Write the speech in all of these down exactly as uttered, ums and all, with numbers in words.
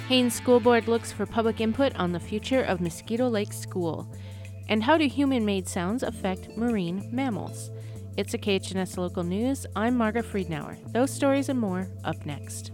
Haines School Board looks for public input on the future of Mosquito Lake School. And how do human-made sounds affect marine mammals? It's a K H N S Local News. I'm Margaret Friedenauer. Those stories and more up next.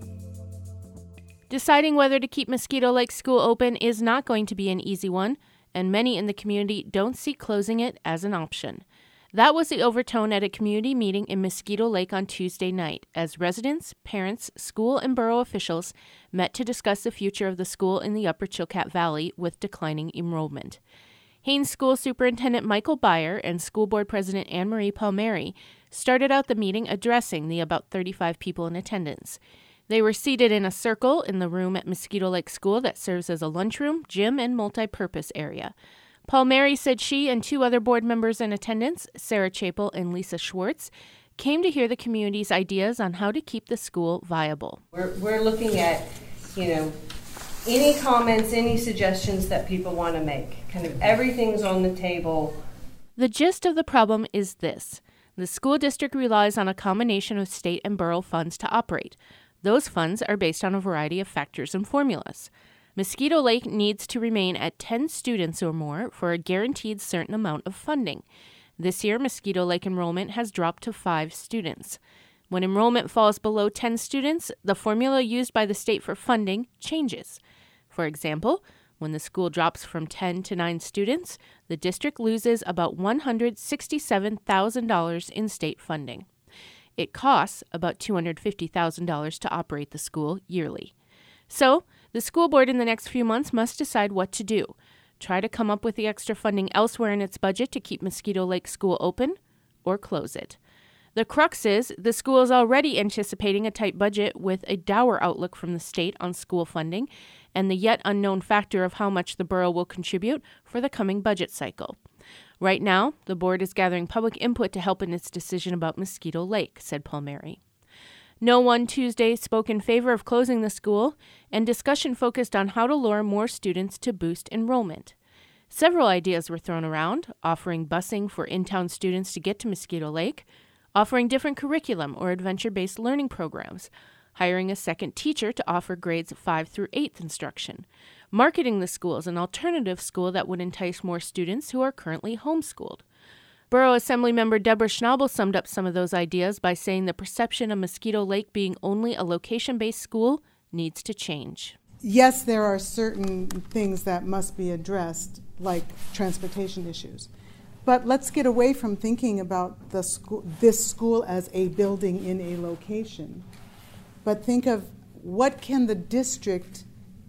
Deciding whether to keep Mosquito Lake School open is not going to be an easy one, and many in the community don't see closing it as an option. That was the overtone at a community meeting in Mosquito Lake on Tuesday night, as residents, parents, school, and borough officials met to discuss the future of the school in the Upper Chilkat Valley with declining enrollment. Haines School Superintendent Michael Beyer and School Board President Anne Marie Palmieri started out the meeting addressing the about thirty-five people in attendance. They were seated in a circle in the room at Mosquito Lake School that serves as a lunchroom, gym, and multi-purpose area. Palmieri said she and two other board members in attendance, Sarah Chapel and Lisa Schwartz, came to hear the community's ideas on how to keep the school viable. We're, we're looking at, you know, any comments, any suggestions that people want to make. Kind of everything's on the table. The gist of the problem is this. The school district relies on a combination of state and borough funds to operate. Those funds are based on a variety of factors and formulas. Mosquito Lake needs to remain at ten students or more for a guaranteed certain amount of funding. This year, Mosquito Lake enrollment has dropped to five students. When enrollment falls below ten students, the formula used by the state for funding changes. For example, when the school drops from ten to nine students, the district loses about one hundred sixty-seven thousand dollars in state funding. It costs about two hundred fifty thousand dollars to operate the school yearly. So, the school board in the next few months must decide what to do. Try to come up with the extra funding elsewhere in its budget to keep Mosquito Lake School open, or close it. The crux is the school is already anticipating a tight budget with a dour outlook from the state on school funding and the yet unknown factor of how much the borough will contribute for the coming budget cycle. Right now, the board is gathering public input to help in its decision about Mosquito Lake, said Palmieri. No one Tuesday spoke in favor of closing the school, and discussion focused on how to lure more students to boost enrollment. Several ideas were thrown around, offering busing for in-town students to get to Mosquito Lake, offering different curriculum or adventure-based learning programs, hiring a second teacher to offer grades five through eighth instruction, marketing the school as an alternative school that would entice more students who are currently homeschooled. Borough Assemblymember Deborah Schnabel summed up some of those ideas by saying the perception of Mosquito Lake being only a location-based school needs to change. Yes, there are certain things that must be addressed, like transportation issues. But let's get away from thinking about the school, this school as a building in a location. But think of what can the district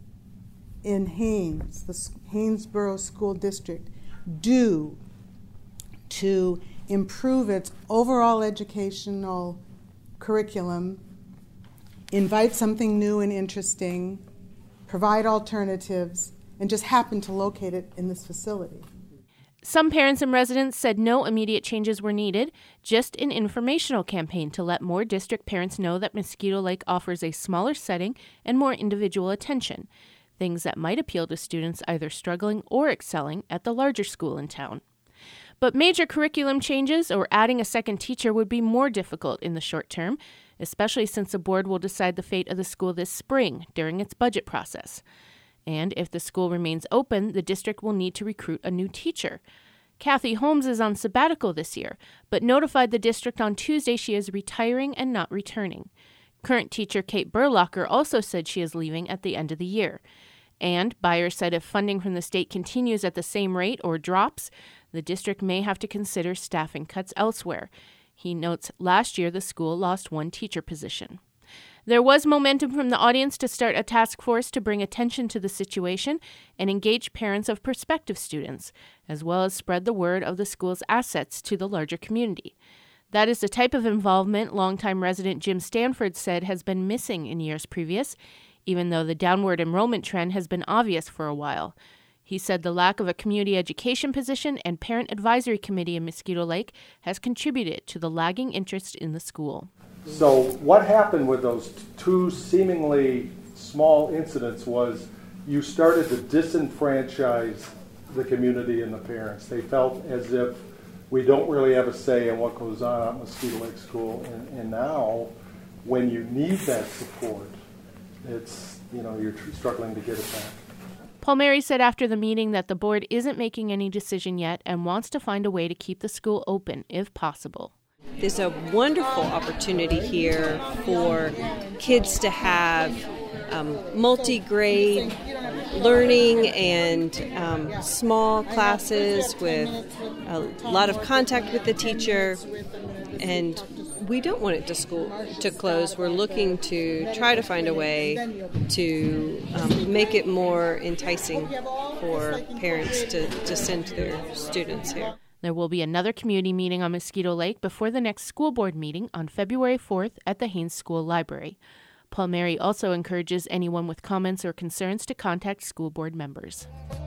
in Haines, the Hanesboro School District, do to improve its overall educational curriculum, invite something new and interesting, provide alternatives, and just happen to locate it in this facility. Some parents and residents said no immediate changes were needed, just an informational campaign to let more district parents know that Mosquito Lake offers a smaller setting and more individual attention, things that might appeal to students either struggling or excelling at the larger school in town. But major curriculum changes or adding a second teacher would be more difficult in the short term, especially since the board will decide the fate of the school this spring during its budget process. And if the school remains open, the district will need to recruit a new teacher. Kathy Holmes is on sabbatical this year, but notified the district on Tuesday she is retiring and not returning. Current teacher Kate Burlocker also said she is leaving at the end of the year. And Beyer said if funding from the state continues at the same rate or drops, the district may have to consider staffing cuts elsewhere. He notes last year the school lost one teacher position. There was momentum from the audience to start a task force to bring attention to the situation and engage parents of prospective students, as well as spread the word of the school's assets to the larger community. That is the type of involvement longtime resident Jim Stanford said has been missing in years previous, even though the downward enrollment trend has been obvious for a while. He said the lack of a community education position and parent advisory committee in Mosquito Lake has contributed to the lagging interest in the school. So what happened with those two seemingly small incidents was you started to disenfranchise the community and the parents. They felt as if we don't really have a say in what goes on at Mosquito Lake School. And, and now, when you need that support, it's, you know, you're tr- struggling to get it back. Palmieri said after the meeting that the board isn't making any decision yet and wants to find a way to keep the school open if possible. There's a wonderful opportunity here for kids to have um, multi-grade learning and um, small classes with a lot of contact with the teacher, and we don't want it to school to close. We're looking to try to find a way to um, make it more enticing for parents to, to send their students here. There will be another community meeting on Mosquito Lake before the next school board meeting on February fourth at the Haines School Library. Palmieri also encourages anyone with comments or concerns to contact school board members.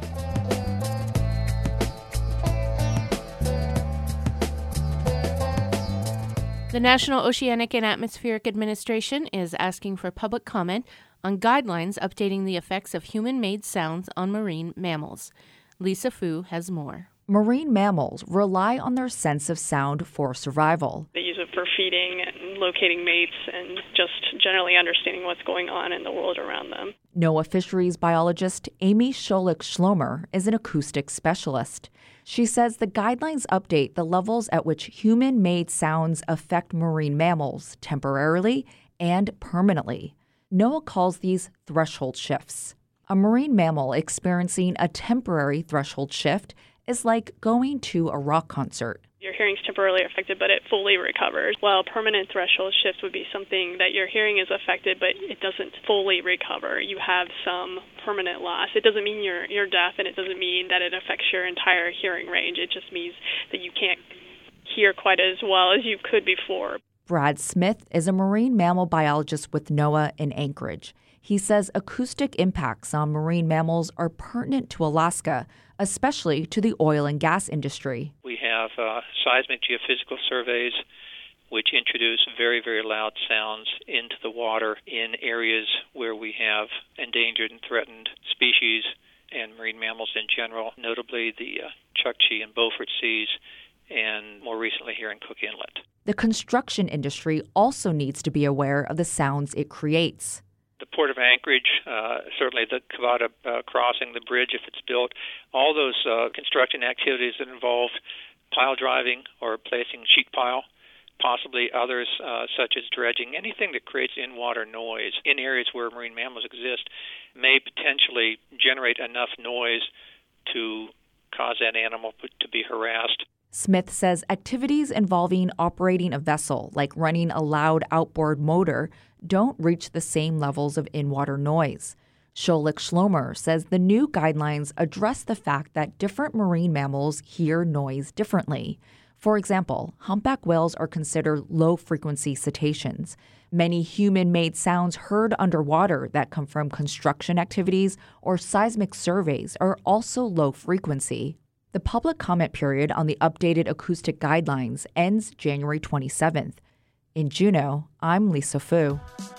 The National Oceanic and Atmospheric Administration is asking for public comment on guidelines updating the effects of human-made sounds on marine mammals. Lisa Fu has more. Marine mammals rely on their sense of sound for survival. They use it for feeding and locating mates and just generally understanding what's going on in the world around them. NOAA fisheries biologist Amy Scholich-Schlomer is an acoustic specialist. She says the guidelines update the levels at which human-made sounds affect marine mammals temporarily and permanently. NOAA calls these threshold shifts. A marine mammal experiencing a temporary threshold shift is like going to a rock concert. Your hearing's temporarily affected, but it fully recovers. While permanent threshold shift would be something that your hearing is affected, but it doesn't fully recover. You have some permanent loss. It doesn't mean you're you're deaf, and it doesn't mean that it affects your entire hearing range. It just means that you can't hear quite as well as you could before. Brad Smith is a marine mammal biologist with NOAA in Anchorage. He says acoustic impacts on marine mammals are pertinent to Alaska, especially to the oil and gas industry. We have uh, seismic geophysical surveys which introduce very, very loud sounds into the water in areas where we have endangered and threatened species and marine mammals in general, notably the uh, Chukchi and Beaufort Seas, and more recently here in Cook Inlet. The construction industry also needs to be aware of the sounds it creates. The Port of Anchorage, uh, certainly the Cavada uh, crossing, the bridge if it's built, all those uh, construction activities that involve pile driving or placing sheet pile, possibly others uh, such as dredging, anything that creates in-water noise in areas where marine mammals exist may potentially generate enough noise to cause that animal to be harassed. Smith says activities involving operating a vessel, like running a loud outboard motor, don't reach the same levels of in-water noise. Scholich-Schlomer says the new guidelines address the fact that different marine mammals hear noise differently. For example, humpback whales are considered low-frequency cetaceans. Many human-made sounds heard underwater that come from construction activities or seismic surveys are also low-frequency. The public comment period on the updated acoustic guidelines ends January twenty-seventh. In Juneau, I'm Lisa Fu.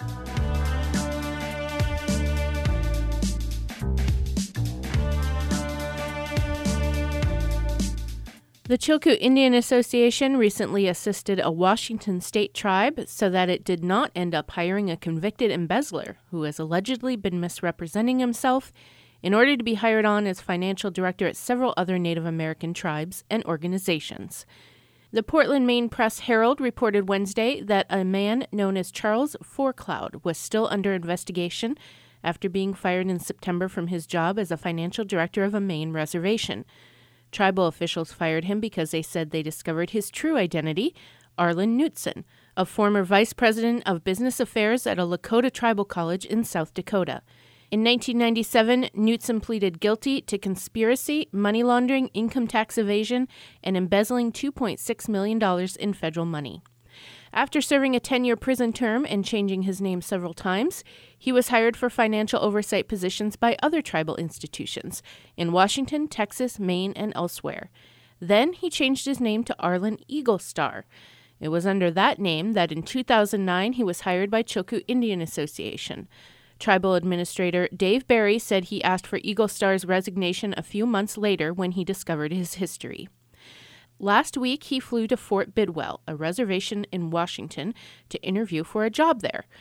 The Chilkoot Indian Association recently assisted a Washington state tribe so that it did not end up hiring a convicted embezzler who has allegedly been misrepresenting himself in order to be hired on as financial director at several other Native American tribes and organizations. The Portland, Maine Press Herald reported Wednesday that a man known as Charles Forecloud was still under investigation after being fired in September from his job as a financial director of a Maine reservation. Tribal officials fired him because they said they discovered his true identity, Arlen Knutson, a former vice president of business affairs at a Lakota tribal college in South Dakota. In nineteen ninety-seven, Knutson pleaded guilty to conspiracy, money laundering, income tax evasion, and embezzling two point six million dollars in federal money. After serving a ten-year prison term and changing his name several times, he was hired for financial oversight positions by other tribal institutions in Washington, Texas, Maine, and elsewhere. Then he changed his name to Arlen Eagle Star. It was under that name that in two thousand nine he was hired by Chilkoot Indian Association. Tribal Administrator Dave Barry said he asked for Eagle Star's resignation a few months later when he discovered his history. Last week, he flew to Fort Bidwell, a reservation in Washington, to interview for a job there.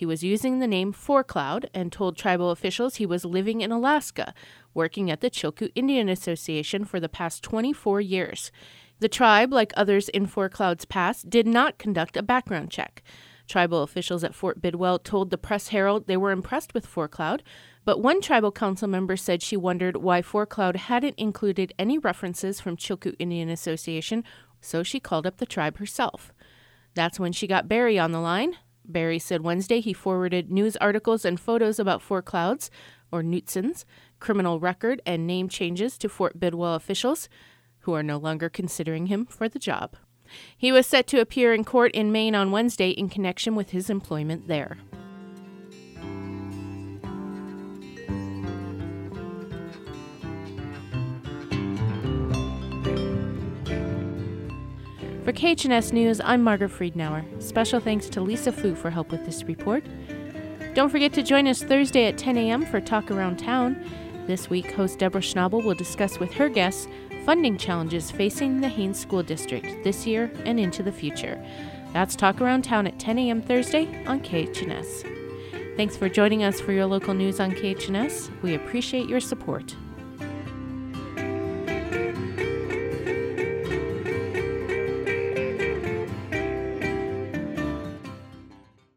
He was using the name Fourcloud and told tribal officials he was living in Alaska, working at the Chilkoot Indian Association for the past twenty-four years. The tribe, like others in Fourcloud's past, did not conduct a background check. Tribal officials at Fort Bidwell told the Press-Herald they were impressed with Fourcloud, but one tribal council member said she wondered why Fourcloud hadn't included any references from Chilkoot Indian Association, so she called up the tribe herself. That's when she got Barry on the line. Barry said Wednesday he forwarded news articles and photos about Fourcloud's, or Knutson's, criminal record and name changes to Fort Bidwell officials, who are no longer considering him for the job. He was set to appear in court in Maine on Wednesday in connection with his employment there. For K H N S News, I'm Margaret Friedenauer. Special thanks to Lisa Fu for help with this report. Don't forget to join us Thursday at ten a.m. for Talk Around Town. This week, host Deborah Schnabel will discuss with her guests funding challenges facing the Haines School District this year and into the future. That's Talk Around Town at ten a.m. Thursday on K H N S. Thanks for joining us for your local news on K H N S. We appreciate your support.